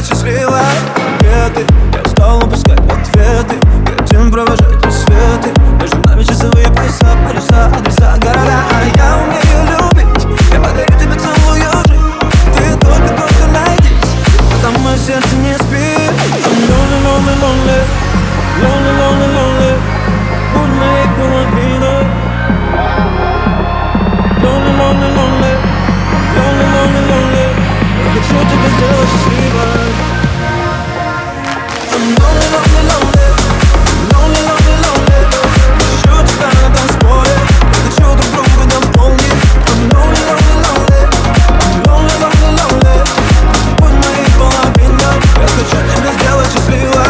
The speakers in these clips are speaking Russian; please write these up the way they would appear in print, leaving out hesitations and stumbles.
сделать счастливой. Где ты? Я устал упускать ответы. Хотим провожать рассветы. Между нами часовые пояса, полюса, адреса, города. А я умею любить. Я подарю тебе целую жизнь. Ты только найдись, пока мое сердце не спит. I'm lonely, lonely, lonely. Lonely, lonely, lonely. Будь моей половиной. Lonely, lonely, lonely. Lonely, lonely, lonely. Я хочу тебя сделать счастливой. I'm lonely, lonely, lonely. Lonely, lonely, lonely. Ищу тебя на танцполе. Я хочу друг друга дополнить. I'm lonely, lonely, lonely. Lonely, lonely, lonely. Будь моей половиной. Я хочу тебя сделать счастливой.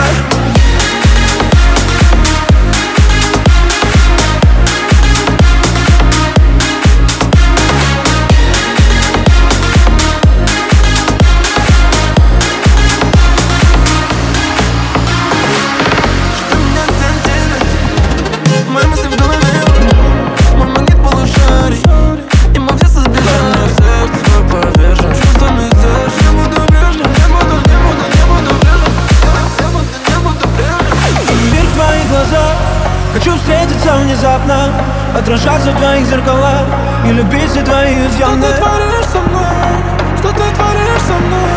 Хочу встретиться внезапно, отражаться в твоих зеркалах и любить все твои изъяны. Что ты творишь со мной? Что ты творишь со мной?